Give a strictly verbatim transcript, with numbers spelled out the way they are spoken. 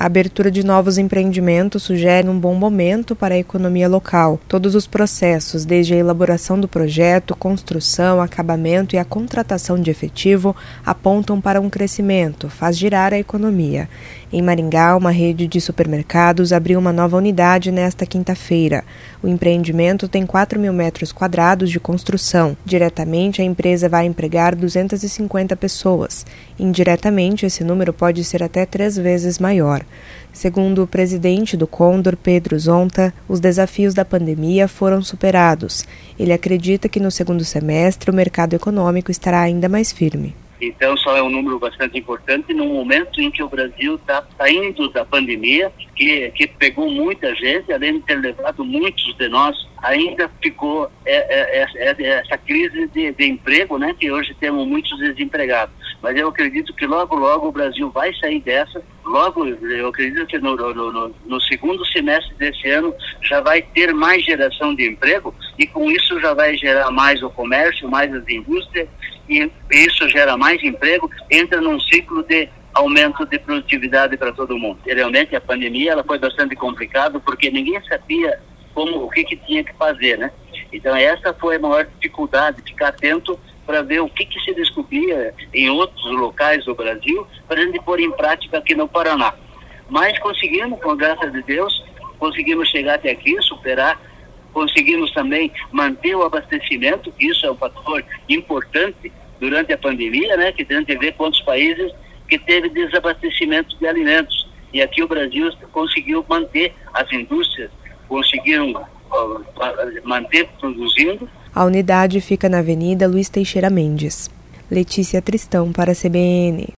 A abertura de novos empreendimentos sugere um bom momento para a economia local. Todos os processos, desde a elaboração do projeto, construção, acabamento e a contratação de efetivo, apontam para um crescimento, faz girar a economia. Em Maringá, uma rede de supermercados abriu uma nova unidade nesta quinta-feira. O empreendimento tem quatro mil metros quadrados de construção. Diretamente, a empresa vai empregar duzentas e cinquenta pessoas. Indiretamente, esse número pode ser até três vezes maior. Segundo o presidente do Condor, Pedro Zonta, os desafios da pandemia foram superados. Ele acredita que no segundo semestre o mercado econômico estará ainda mais firme. Então, só é um número bastante importante num momento em que o Brasil está saindo da pandemia, que, que pegou muita gente, além de ter levado muitos de nós, ainda ficou é, é, é, é, essa crise de, de emprego, né, que hoje temos muitos desempregados. Mas eu acredito que logo, logo o Brasil vai sair dessa. Logo, eu acredito que no, no, no, no segundo semestre desse ano já vai ter mais geração de emprego e com isso já vai gerar mais o comércio, mais as indústrias, e isso gera mais emprego, entra num ciclo de aumento de produtividade para todo mundo. Realmente a pandemia ela foi bastante complicada porque ninguém sabia como, o que, que tinha que fazer, né? Então essa foi a maior dificuldade, ficar atento para ver o que, que se descobria em outros locais do Brasil para a gente pôr em prática aqui no Paraná. Mas conseguimos, com a graça de Deus, conseguimos chegar até aqui, superar, conseguimos também manter o abastecimento, isso é um fator importante durante a pandemia, né, que a gente vê quantos países que teve desabastecimento de alimentos. E aqui o Brasil conseguiu manter as indústrias, conseguiram uh, manter produzindo. A unidade fica na Avenida Luiz Teixeira Mendes. Letícia Tristão para a C B N.